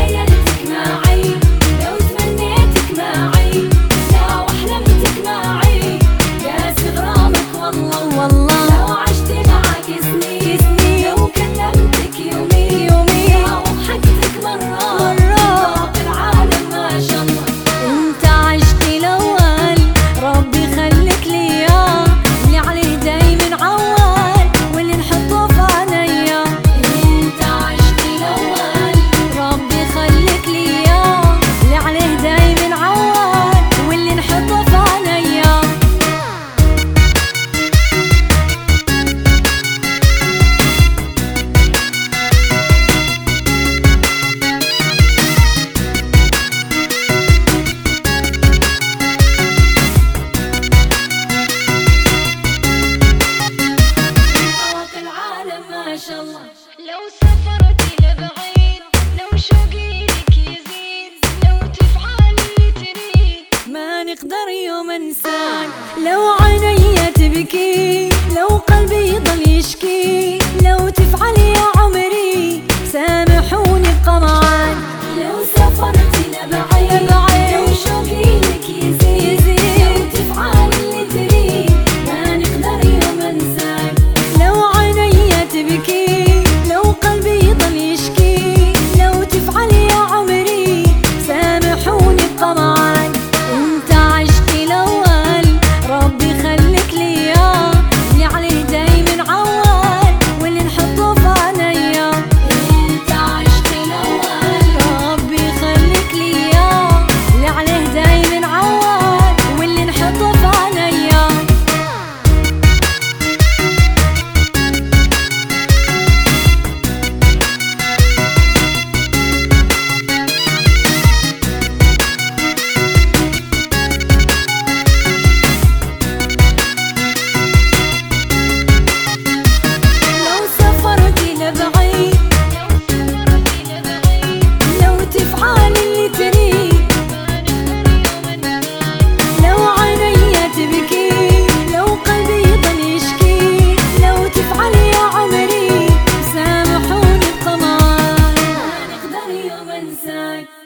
تخيلتك معي، لو تمنيتك معي، لو أحلمتك معي، قاسي غرامك والله والله. لو عشت معك سنين سنين، لو كلمتك يومين يومين، لو ضحكتك مرة مرة، العالم ما شاء الله. انت عشت الأول ربي خليك لي اياه، اللي عليه دايما عوال واللي نحطه في عينيا. انت عشت الأول ربي خليك لي اياه، اللي عليه دايما عوال واللي نحطه في عينيا. ما شاء الله. لو سافرت لبعيد، لو شوقي لك يزيد، لو تفعل اللي تريد، ما نقدر يوم انساك. لو عيني تبكي، لو قلبي يضل يشكي، لو تفعل يا عمري سامحوني بقمعان. لو سافرت لبعيد، لو شوقي لك يزيد، لو تفعل اللي تريد، ما نقدر يوم انساك. لو عيني تبكي، لو قلبي يضل يشكي، لو تفعل يا عمري سامحوني بقمعان. انت عشت الأول ربي خليك لي اياه، اللي عليه دايما عوال واللي نحطه في عينيا. انت عشت الأول ربي خليك لي اياه، اللي عليه دايما عوال واللي نحطه في عينيا. لو سافرت لبعيد، لو تفعل اللي تريد، لو عيني تبكي، لو قلبي يضل يشكي، لو تفعل يا عمري سامحوني بقمعان. ما نقدر يوم انساك.